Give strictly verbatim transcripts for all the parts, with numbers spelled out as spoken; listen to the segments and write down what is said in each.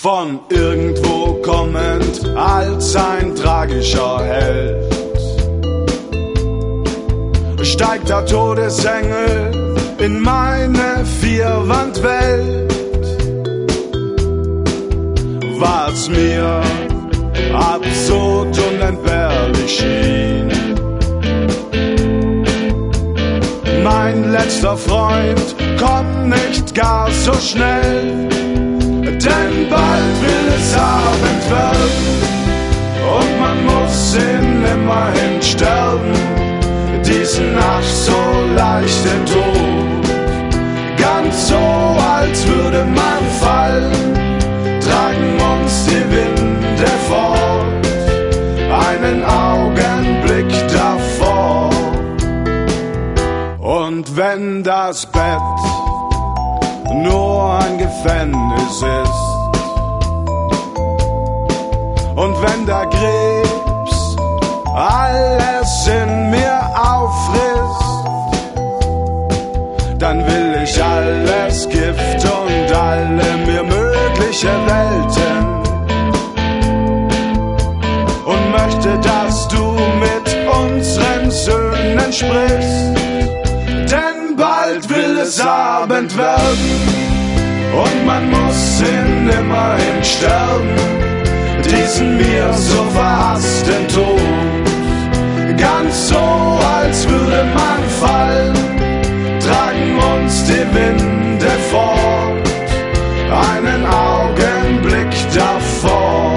von irgendwo kommend als ein tragischer Held. Steigt der Todesengel in meine Vierwandwelt, was mir absurd und entbehrlich schien. Mein letzter Freund kommt nicht gar so schnell, denn bald will es Abend werden und man muss ihn immerhin sterben, diesen ach so leichten Tod. Ganz so, als würde man fallen, tragen uns die Winde fort, einen Augenblick davor. Und wenn das Bett nur ein Gefängnis ist und wenn der Krebs alles in mir auffrisst, dann will ich alles Gift und alle mir mögliche Welten und möchte, dass du mit unseren Söhnen sprichst, denn bald will es Abend werden und man muss in immerhin sterben, diesen mir so verhassten Tod. Ganz so, als würde man fallen, tragen uns die Winde fort, einen Augenblick davor.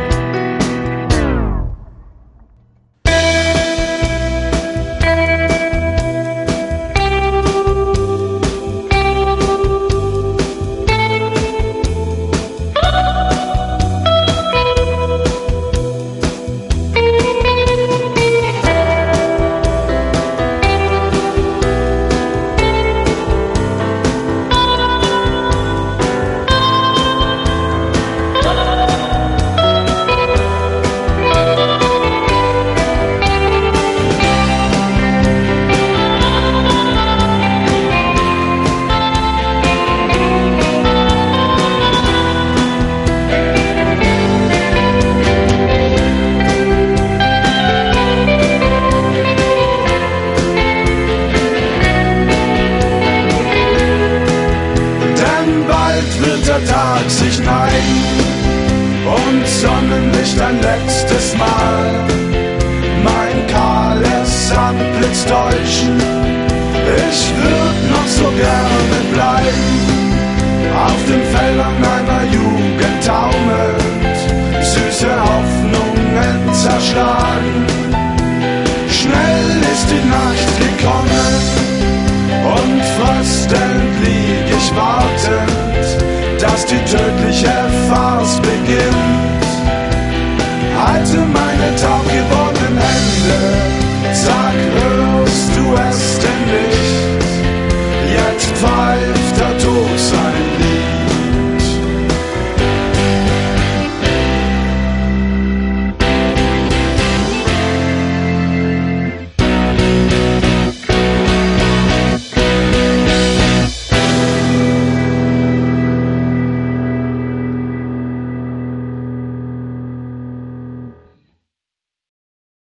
Tag sich neigen und Sonnenlicht ein letztes Mal mein kahles Antlitz täuschen. Ich würd noch so gerne bleiben, auf den Feldern meiner Jugend taumelnd, süße Hoffnungen zerschlagen. Schnell ist die Nacht gekommen und fröstelnd lieg ich wartend, dass die tödliche Farce beginnt. Halte meine taub gewordenen Hände, sag, hörst du es denn nicht?